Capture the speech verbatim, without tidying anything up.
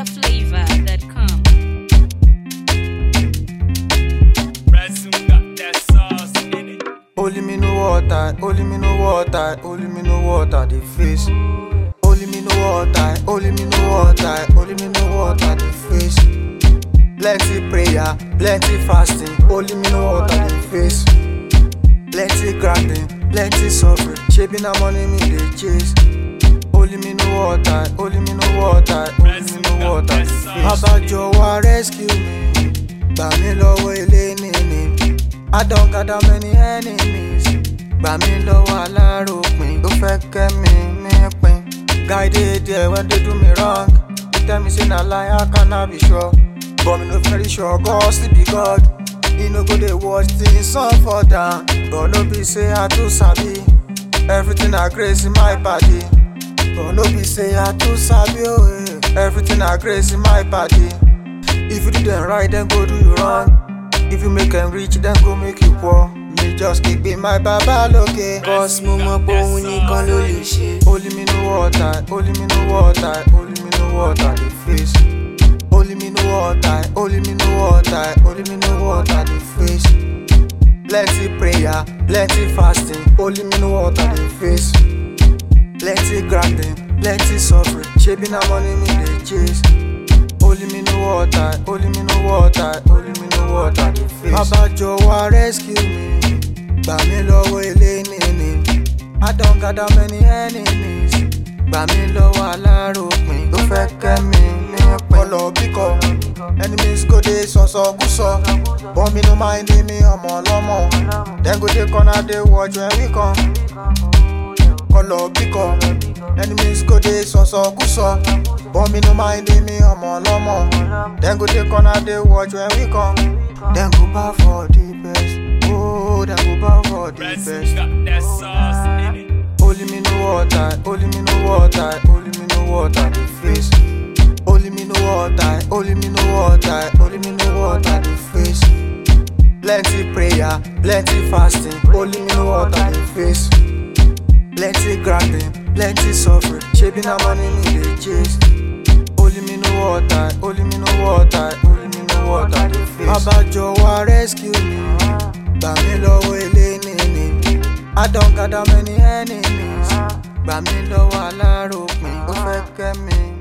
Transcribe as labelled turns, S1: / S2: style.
S1: niger flavor dot com.
S2: Only me know water, only me know water, only me know water the face. Only me know water, only me know water, only me know water the face. Plenty prayer, plenty fasting, only me know water the face. Plenty grinding, plenty suffering, shaping the money me they chase. Only me know water, only me know water, only me know water the face. Abajo wa rescue me, gbà mí lọ́wọ́ ilé nìní. I don't gather many enemies. Gbà mí lọ́wọ́ aláròpin tó fẹ́ kẹ́mi mi pin. Guided there when they do me wrong. They tell me say na lie, I cannot be sure. But me no very sure, God still be God. He no go dey watch things sun fall down. But no be say I too sabi. Everything I grace in my body. But no be say I too sabi oh eh. Everything I grace in my body. If you do them right, then go do you wrong. If you make them rich, then go make you poor. Me just keep be my baba loke.
S3: Cause mo mọ̀ pé òun nìkan ló lè ṣe.
S2: Only me know water, only me know water, only me know water the face. Only me know water, only me know water, only me know water the face. Plenty prayer, plenty fasting, only me know water the face. Plenty grinding, plenty suffering, shaping the money me they chase. Only me know water, only me know water, only me know water the face. Abajo wa rescue me, gbà mí lọ́wọ́ ilé nìní. I don't gather many enemies. Gbà mí lọ́wọ́ aláròpin tó fẹ́ kẹ́mi mi pin. Ọlọ bíkọ, enemies go dey sọ̀sọ̀kúsọ. But me no mind me ọmọ ọlọ́mọ. Dem go dey corner dey watch when we come. Ọlọ bíkọ, enemies go dey sọ̀sọ̀kúsọ. But me no mind me ọmọ ọlọ́mọ. Dem go dey corner dey watch when we come. Dem go bow for the best. Oh, dem go bow for the best. Only me know water, only me know water, only me know water the face. Only me know water, only me know water, only me know water the face. Plenty prayer, plenty fasting, only me know water the face. Plenty grinding, plenty suffering, shaping the money me they chase. Only me know water, only me know water, only me know water the face. Abajo wa rescue me, gbà mí lọ́wọ́ ilé nìní. I don't gather many enemies. Gbà mí lọ́wọ́ aláròpin tó fẹ́ kẹ́mi